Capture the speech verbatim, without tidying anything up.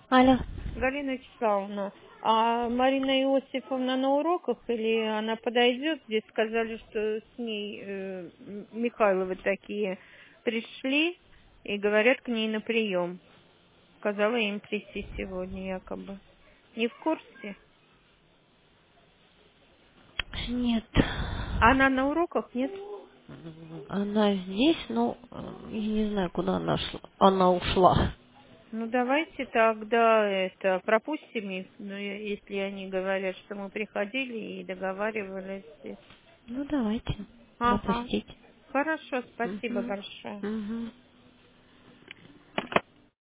Алло. Галина Вячеславовна, а Марина Иосифовна на уроках или она подойдет? Здесь сказали, что с ней э, М- Михайловы такие пришли и говорят к ней на прием. Сказала им прийти сегодня якобы. Не в курсе? Нет. Она на уроках, нет? Она здесь, но э, я не знаю, куда она шла. Она ушла. Ну давайте тогда это пропустим их, ну, е- если они говорят, что мы приходили и договаривались. Ну, давайте. Ага. Запустить. Хорошо, спасибо Угу. большое. Угу.